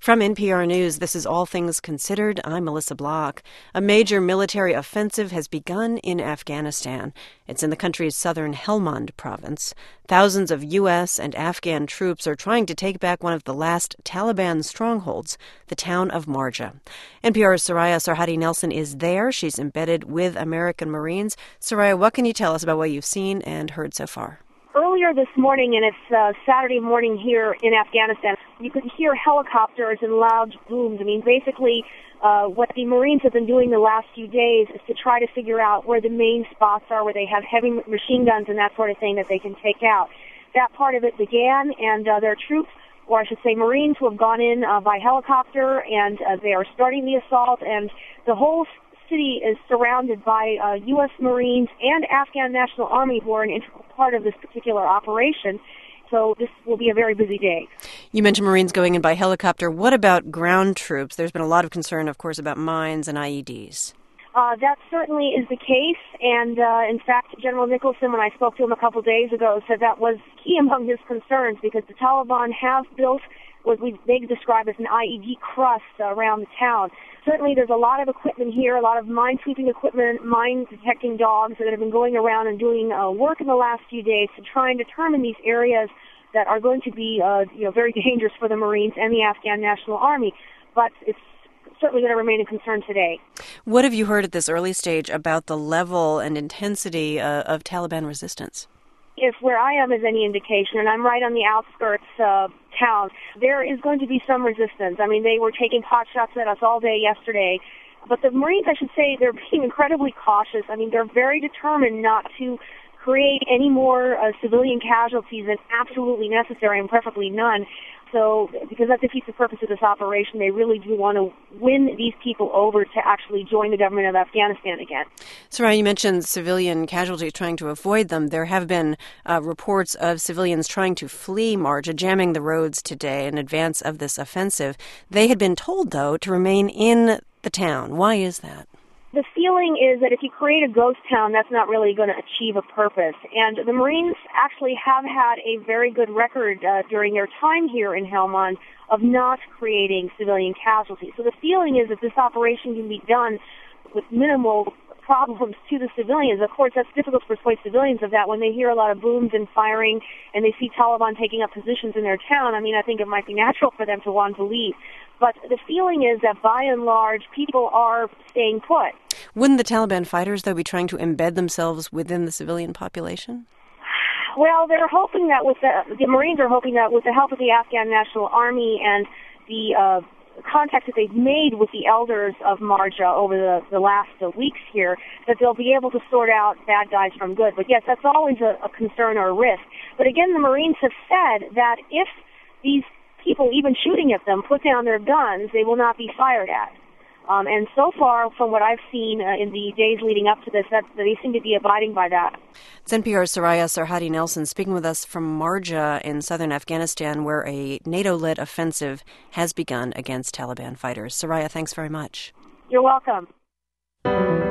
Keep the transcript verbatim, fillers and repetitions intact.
From N P R News, this is All Things Considered. I'm Melissa Block. A major military offensive has begun in Afghanistan. It's in the country's southern Helmand province. Thousands of U S and Afghan troops are trying to take back one of the last Taliban strongholds, the town of Marja. N P R's Soraya Sarhadi Nelson is there. She's embedded with American Marines. Soraya, what can you tell us about what you've seen and heard so far? Earlier this morning, and it's uh, Saturday morning here in Afghanistan, you could hear helicopters and loud booms. I mean, basically, uh, what the Marines have been doing the last few days is to try to figure out where the main spots are, where they have heavy machine guns and that sort of thing that they can take out. That part of it began, and uh, their troops, or I should say Marines, who have gone in uh, by helicopter, and uh, they are starting the assault, and the whole city is surrounded by uh, U S Marines and Afghan National Army, who are an integral part of this particular operation. So this will be a very busy day. You mentioned Marines going in by helicopter. What about ground troops? There's been a lot of concern, of course, about mines and I E Ds. Uh, that certainly is the case, and uh, in fact, General Nicholson, when I spoke to him a couple days ago, said that was key among his concerns, because the Taliban have built what we, they describe as an I E D crust uh, around the town. Certainly there's a lot of equipment here, a lot of mine-sweeping equipment, mine-detecting dogs that have been going around and doing uh, work in the last few days to try and determine these areas that are going to be uh, you know, very dangerous for the Marines and the Afghan National Army. But it's certainly going to remain a concern today. What have you heard at this early stage about the level and intensity uh, of Taliban resistance? If where I am is any indication, and I'm right on the outskirts of uh, town, there is going to be some resistance. I mean, they were taking pot shots at us all day yesterday. But the Marines, I should say, they're being incredibly cautious. I mean, they're very determined not to create any more uh, civilian casualties than absolutely necessary, and preferably none. So, because that defeats the purpose of this operation, they really do want to win these people over to actually join the government of Afghanistan again. Soraya, you mentioned civilian casualties, trying to avoid them. There have been uh, reports of civilians trying to flee Marja, jamming the roads today in advance of this offensive. They had been told, though, to remain in the town. Why is that? The feeling is that if you create a ghost town, that's not really going to achieve a purpose. And the Marines actually have had a very good record uh, during their time here in Helmand of not creating civilian casualties. So the feeling is that this operation can be done with minimal problems to the civilians. Of course, that's difficult to persuade civilians of that when they hear a lot of booms and firing and they see Taliban taking up positions in their town. I mean, I think it might be natural for them to want to leave. But the feeling is that by and large, people are staying put. Wouldn't the Taliban fighters, though, be trying to embed themselves within the civilian population? Well, they're hoping that with the, the Marines are hoping that with the help of the Afghan National Army and the uh, contacts that they've made with the elders of Marja over the, the last uh, weeks here, that they'll be able to sort out bad guys from good. But yes, that's always a, a concern or a risk. But again, the Marines have said that if these people, even shooting at them, put down their guns, they will not be fired at. Um, and so far, from what I've seen uh, in the days leading up to this, that they seem to be abiding by that. It's N P R's Soraya Sarhadi Nelson speaking with us from Marja in southern Afghanistan, where a NATO-led offensive has begun against Taliban fighters. Soraya, thanks very much. You're welcome.